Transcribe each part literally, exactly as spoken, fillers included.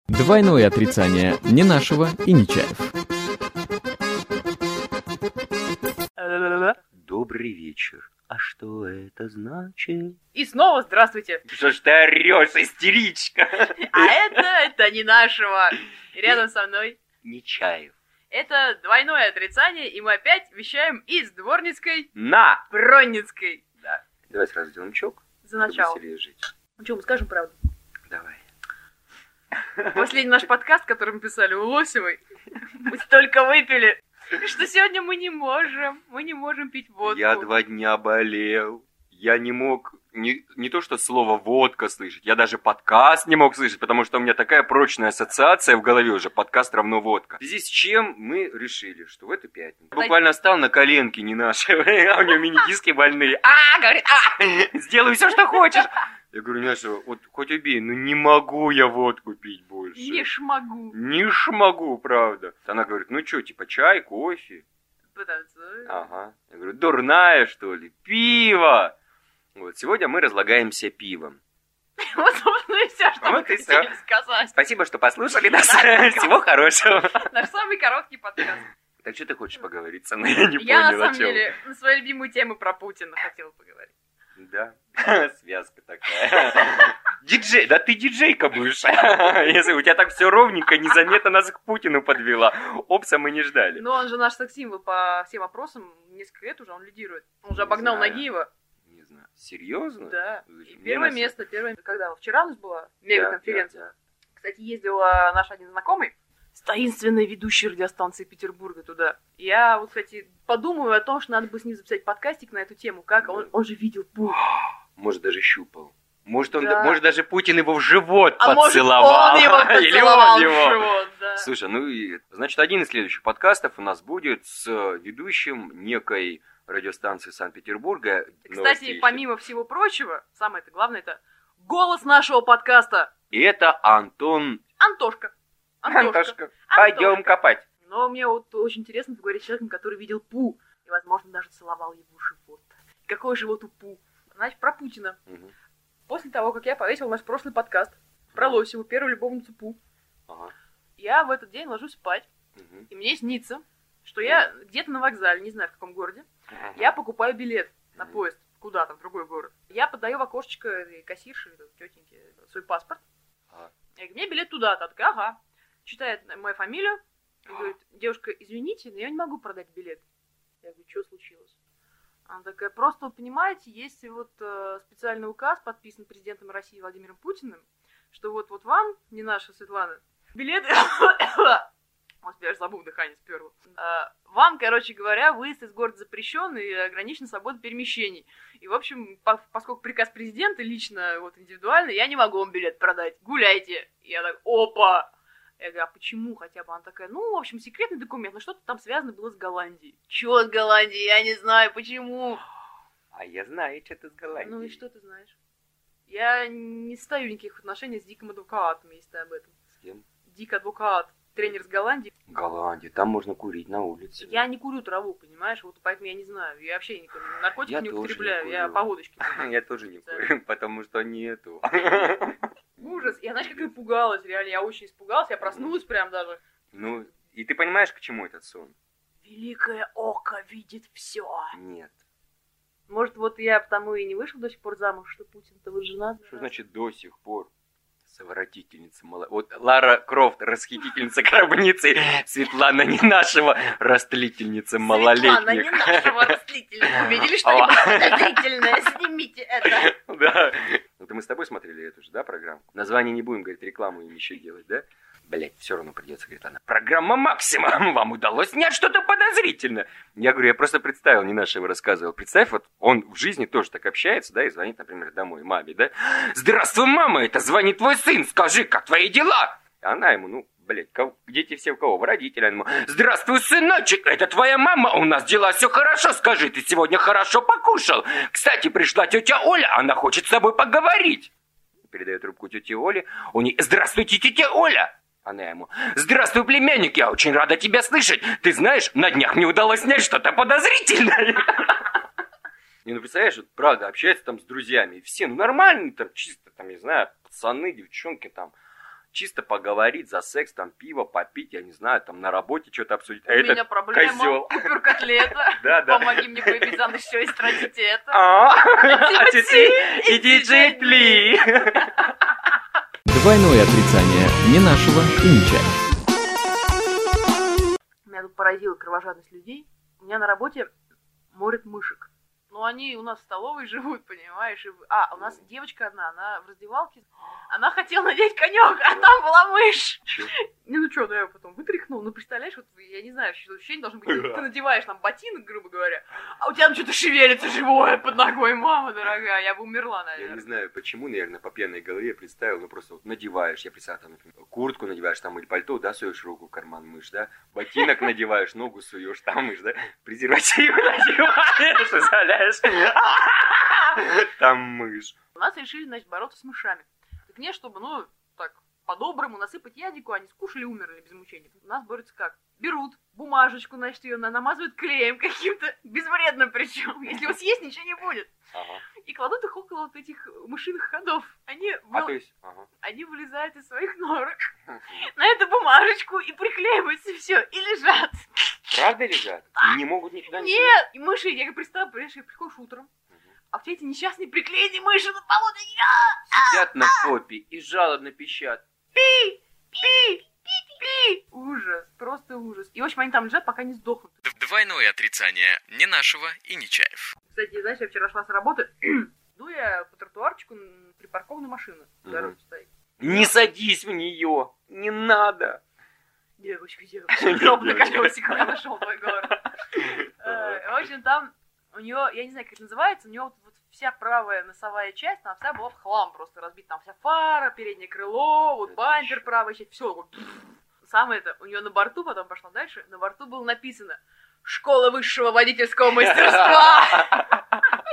Двойное отрицание Ненашева и Нечаев. Добрый вечер. А что это значит? И снова здравствуйте. Что ж ты орешь, истеричка? А это, это Ненашева. И рядом со мной Нечаев. Это двойное отрицание, и мы опять вещаем из Дворницкой На! Бронницкой. Да. Давай сразу сделаем чок. За начало. Чтобы веселее жить. Ну что, мы скажем правду? Давай. Последний наш подкаст, который мы писали у Лосевой, мы столько выпили, что сегодня мы не можем, мы не можем пить водку. Я два дня болел. Я не мог не, не то что слово «водка» слышать, я даже подкаст не мог слышать, потому что у меня такая прочная ассоциация в голове уже, подкаст равно водка. В связи с чем мы решили, что в эту пятницу буквально стал на коленки не наши, а у него мини-диски больные. А, говорит, а, сделай все, что хочешь. Я говорю, Няша, вот хоть убей, ну не могу я водку пить больше. Не шмогу. Не шмогу, правда. Она говорит, ну что, типа чай, кофе? Потанцуй. Ага. Я говорю, дурная, что ли? Пиво! Вот, сегодня мы разлагаемся пивом. Вот, собственно, и все, что Вот мы и хотели всё. сказать. Спасибо, что послушали нас. Всего хорошего. Наш самый короткий подкаст. Так что ты хочешь поговорить со мной? Я не Я, понял, на о самом чем. деле, на свою любимую тему про Путина хотела поговорить. Да, связка такая. Диджей, да ты диджейка будешь. Если у тебя так все ровненько, незаметно нас к Путину подвела. Опса мы не ждали. Но он же наш секс-символ по всем вопросам. Несколько лет уже он лидирует. Он уже обогнал знаю. Нагиева. Не знаю. Серьезно? Да. Зачем? И Мне первое на- место, первое... Когда? Вчера у нас была Да, мега-конференция. да, да. Кстати, ездила наш один знакомый с таинственной ведущей радиостанции Петербурга туда. Я вот, кстати, подумаю о том, что надо бы с ним записать подкастик на эту тему. Как? Он, он же видел Путина. Может, даже щупал. Может, он, Да. может, даже Путин его в живот А может, поцеловал. он его Или поцеловал он в его. живот, да. Слушай, ну и, значит, один из следующих подкастов у нас будет с ведущим некой радиостанции Санкт-Петербурга. Кстати, Новостей. помимо всего прочего, самое-то главное, это голос нашего подкаста. И это Антон... Антошка. Антошка. Антошка, пойдем Антошка. копать. Но мне вот очень интересно поговорить с человеком, который видел Пу. И, возможно, даже целовал его в живот. Какой живот у Пу? Значит, про Путина. Мгм. После того, как я повесил наш прошлый подкаст про Лосеву, первую любовницу Пу, Ага. я в этот день ложусь спать, Мгм. и мне снится, что я где-то на вокзале, не знаю в каком городе, я покупаю билет на Мгм. поезд куда-то, в другой город. Я подаю в окошечко этой кассирши, этой тетеньке, свой паспорт. Ага. Я говорю, мне билет туда-то. Она такая, ага. Читает мою фамилию и говорит, девушка, извините, но я не могу продать билет. Я говорю, что случилось? Она такая, просто, вот, понимаете, есть вот э, специальный указ, подписан президентом России Владимиром Путиным, что вот, вот вам, не наша Светлана, билеты... Господи, я аж забыл, дыхание сперло. А, вам, короче говоря, выезд из города запрещен и ограничена свобода перемещений. И, в общем, по- поскольку приказ президента лично, вот, индивидуально, я не могу вам билет продать. Гуляйте. И я так, опа! Я говорю, а почему хотя бы? Она такая, ну, в общем, секретный документ, но что-то там связано было с Голландией. Чё с Голландией? Я не знаю, почему. А я знаю, что ты с Голландии. Ну и что ты знаешь? Я не стою в никаких отношениях с Диком адвокатом, если ты об этом. С кем? Дик адвокат, тренер с Голландии. Голландия, там можно курить на улице. Я не курю траву, понимаешь? Вот поэтому я не знаю. Я вообще никакой наркотики Я не тоже не употребляю. Я курю. по водочке. Я тоже не курю, потому что нету. Ужас. Я, знаешь, как я испугалась, реально. Я очень испугалась. Я проснулась прям даже. Ну, и ты понимаешь, к чему этот сон? Великое око видит все. Нет. Может, вот я потому и не вышел до сих пор замуж, что Путин-то вот жена. Что значит до сих пор? Совратительница мало... Вот Лара Крофт, расхитительница гробницы, Светлана не нашего, растлительница малолетних. Светлана, не нашего растлительного. Увидели что-нибудь подозрительное? Снимите это. Да. Это мы с тобой смотрели эту же, да, программу? Название не будем, говорит, рекламу им еще делать, да? Блять, все равно придется, говорит она. Программа «Максимум». Вам удалось снять что-то подозрительное. Я говорю, я просто представил, не нашего рассказывал. Представь, вот он в жизни тоже так общается, да, и звонит, например, домой маме, да? Здравствуй, мама, это звонит твой сын, скажи, как твои дела? А она ему, ну, блять, кого, дети все у кого? В родителя. Ему, здравствуй, сыночек, это твоя мама, у нас дела все хорошо, скажи, ты сегодня хорошо покушал? Кстати, пришла тетя Оля, она хочет с тобой поговорить. Передает трубку тете Оле, у нее, здравствуйте, тетя Оля. Она ему, здравствуй, племянник, я очень рада тебя слышать. Ты знаешь, на днях мне удалось снять что-то подозрительное. И ну представляешь, вот, правда, общается там с друзьями, и все, ну нормальные там, чисто там, не знаю, пацаны, девчонки там. чисто поговорить, за секс, там, пиво попить, я не знаю, там, на работе что-то обсудить. У А меня этот проблема, козёл. купер котлета, Да, да. помоги мне появиться за еще и стратите это. А теперь и диджей Пли. Двойное отрицание не нашего и не чаев. Меня тут поразила кровожадность людей. У меня на работе морят мышек. Ну, они у нас в столовой живут, понимаешь? И... А, у нас девочка одна, она в раздевалке, она хотела надеть конек, а там была мышь. Чё? Ну, ну что, ну я потом вытряхнул. Ну, представляешь, вот я не знаю, что ощущение должно быть. Ты, ты надеваешь там ботинок, грубо говоря, а у тебя там что-то шевелится живое под ногой, мама дорогая. Я бы умерла, Я наверное. не знаю, почему, наверное, по пьяной голове представил, ну просто вот надеваешь, я представил, там, например, куртку надеваешь, там, или пальто, да, суешь руку в карман, мышь, да, ботинок надеваешь, ногу суешь, там мышь, да, презерватив надеваешь, представляешь, там мышь. У нас решили, значит, бороться с мышами. Так не, чтобы, ну, так, по-доброму насыпать ядику, они скушали и умерли без мучений. У нас борются как? Берут бумажечку, значит, ее намазывают клеем каким-то, безвредным причем. Если его съесть, ничего не будет. Ага. И кладут их около вот этих мышиных ходов. Они, А выл- то есть, ага. они вылезают из своих норок на эту бумажечку и приклеиваются, все, и лежат. Правда лежат? И не могут никуда не Нет! И мыши, я как представляю, понимаешь, приходишь утром, а все эти несчастные приклеенные мыши на полу, сидят на попе и жалобно пищат. пи, пи, пи. Ужас, просто ужас. И, в общем, они там лежат, пока не сдохнут. Двойное отрицание не нашего и не чаев. Кстати, знаешь, я вчера шла с работы, иду я по тротуарчику, м, припаркованная машина на дороге стоит. Не садись в нее, не надо. Девочка, девочка, гроб на колесиках, я нашел твой город. Э, В общем, там у нее, я не знаю, как это называется, у нее вот, вот вся правая носовая часть, она вся была в хлам просто разбита. Там вся фара, переднее крыло, вот бампер, правая часть, все. Вот. Самое это, у нее на борту, потом пошла дальше, на борту было написано «Школа высшего водительского мастерства».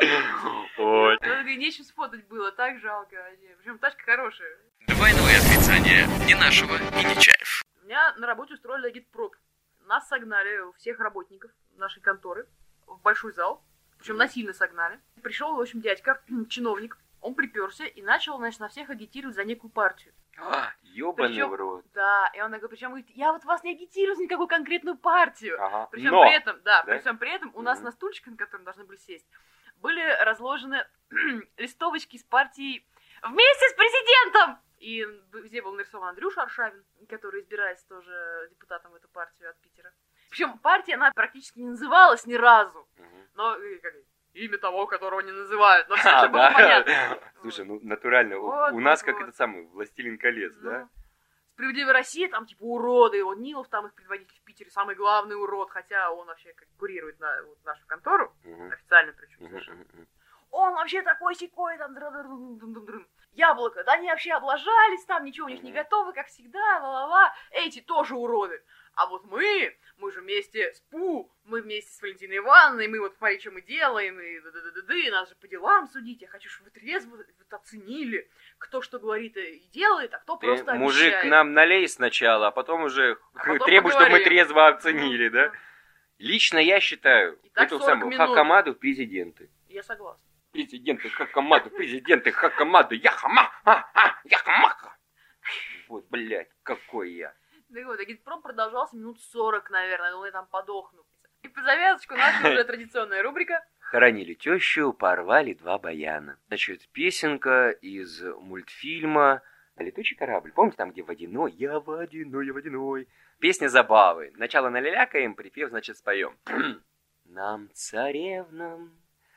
Ой. Ну, нечем сфотать было, так жалко. Причем тачка хорошая. Двойное отрицание не нашего и не чаев. У меня на работе устроили агитпроп. Нас согнали, всех работников нашей конторы, в большой зал. Причем насильно согнали. Пришел, в общем, дядька, чиновник. Он приперся и начал, значит, на всех агитировать за некую партию. А, ёбаный Причем- в рот. Да, и он такой, причем говорит, я вот вас не агитирую за никакую конкретную партию. Ага. Причем Но. при этом, да, Да? при всем при этом у нас Мгм. на стульчиках, на котором должны были сесть, были разложены листовочки с партией «Вместе с президентом!» И везде был нарисован Андрюша Аршавин, который избирается тоже депутатом в эту партию от Питера. Причем партия, она практически не называлась ни разу. Мгм. Но э, как, имя того, которого не называют. Но все А, же было да? понятно. Слушай, ну натурально, у- Вот, у нас вот, как вот. этот самый «Властелин колец», Ну, да? «Справедливая Россия», там типа уроды, вот Нилов там их предводитель в Питере, самый главный урод, хотя он вообще как курирует на, вот, нашу контору, Мгм. официально причем Мгм, совершенно. мгм, мгм. Он вообще такой секой, там, дры-дры-дры-дры-дры. Яблоко, да они вообще облажались, там ничего у них не Мгм. готово, как всегда, ла-ла-ла, эти тоже уроды. А вот мы, мы же вместе с Пу, мы вместе с Валентиной Ивановной, мы вот смотри, что мы делаем, и да-да-да-да, нас же по делам судить, я хочу, чтобы вы трезво вот оценили, кто что говорит и делает, а кто Ты, просто мужик, обещает. нам налей сначала, а потом уже А потом требуй, чтобы мы поговорим. трезво оценили, да? Лично я считаю, И так эту сорок самую минут. Хакамаду в президенты. Я согласна. Президенты Хакамаду, президенты Хакамаду, яхама, а, а, яхамаха. Вот, блядь, какой я. Так вот, агитпром продолжался минут сорок, наверное, думаю, я там подохну. И по завязочку наша уже традиционная рубрика. Хоронили тещу, порвали два баяна. Значит, песенка из мультфильма «Летучий корабль». Помните, там, где водяной? Я водяной, я водяной. Песня забавы. Начало налялякаем, припев, значит, споем. Нам, царевнам,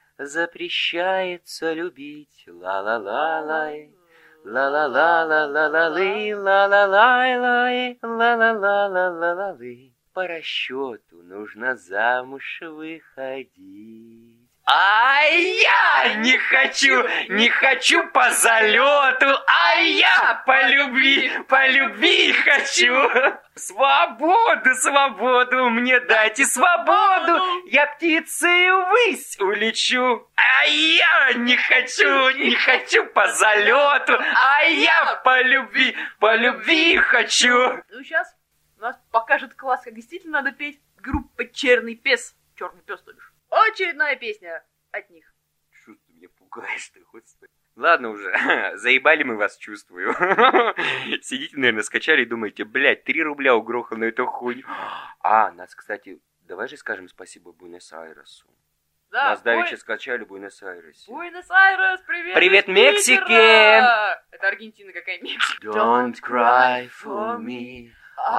запрещается любить. Ла-ла-ла-лай. Ла-ла-ла-ла-ла-ла-лы, ла-ла-лай-лай, ла-ла-ла-ла-ла-ла-лы. По расчету нужно замуж выходить. А я не хочу, не хочу по залету, а я по любви, по любви хочу. Свободу, свободу, мне дайте свободу, я птицей ввысь улечу. А я не хочу, не хочу по залету, а я по любви, по любви хочу. Ну, сейчас у нас покажет класс, как действительно надо петь. Группа «Черный пес». Черный пес, то бишь. Очередная песня от них. Что ты меня пугаешь-то, господи. Ладно уже, заебали мы вас, чувствую. Сидите, наверное, скачали и думаете, блядь, три рубля угрохал на эту хуйню. А, нас, кстати, давай же скажем спасибо Буэнос-Айресу. Да, нас давеча скачали в Буэнос-Айресе. Буэнос-Айрес, привет! Привет, Мексике! Это Аргентина какая Мексика. Don't cry for me,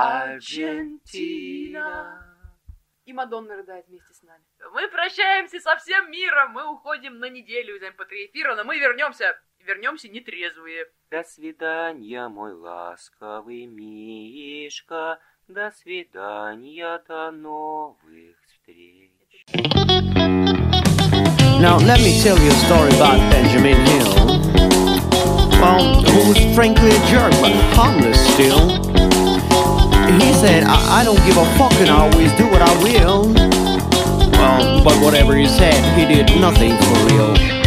Аргентина. И Мадонна рыдает вместе с нами. Мы прощаемся со всем миром, мы уходим на неделю из эм пэ три эфира, но мы вернемся, вернемся нетрезвые. До свидания, мой ласковый Мишка, до свидания, до новых встреч. Now, let me tell you a story about Benjamin Hill. Well, who was frankly a jerk, but harmless still. He said, I, I don't give a fuck and I always do what I will. Well, but whatever he said, he did nothing for real.